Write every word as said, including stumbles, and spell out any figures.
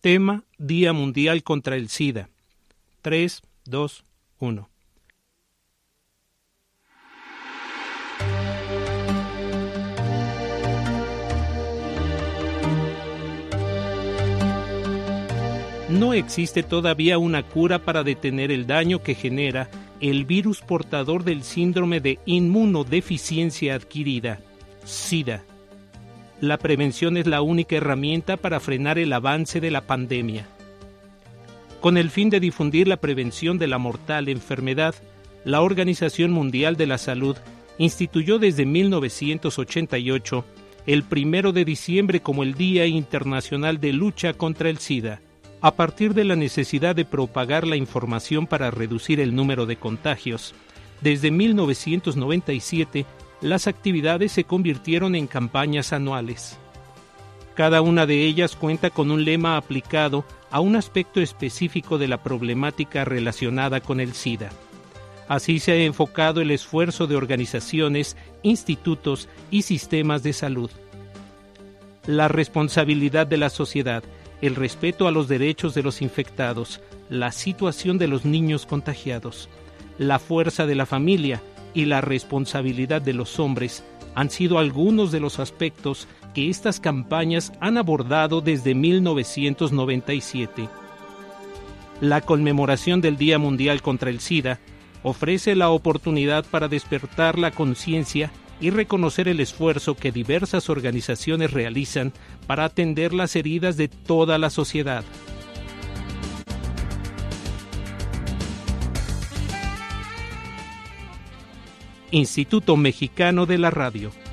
Tema: Día Mundial contra el SIDA. tres, dos, uno. No existe todavía una cura para detener el daño que genera el virus portador del síndrome de inmunodeficiencia adquirida, SIDA. La prevención es la única herramienta para frenar el avance de la pandemia. Con el fin de difundir la prevención de la mortal enfermedad, la Organización Mundial de la Salud instituyó desde mil novecientos ochenta y ocho el primero de diciembre como el Día Internacional de Lucha contra el SIDA. A partir de la necesidad de propagar la información para reducir el número de contagios, desde mil novecientos noventa y siete las actividades se convirtieron en campañas anuales. Cada una de ellas cuenta con un lema aplicado a un aspecto específico de la problemática relacionada con el SIDA. Así se ha enfocado el esfuerzo de organizaciones, institutos y sistemas de salud. La responsabilidad de la sociedad, el respeto a los derechos de los infectados, la situación de los niños contagiados, la fuerza de la familia y la responsabilidad de los hombres han sido algunos de los aspectos que estas campañas han abordado desde mil novecientos noventa y siete. La conmemoración del Día Mundial contra el SIDA ofrece la oportunidad para despertar la conciencia y reconocer el esfuerzo que diversas organizaciones realizan para atender las heridas de toda la sociedad. Instituto Mexicano de la Radio.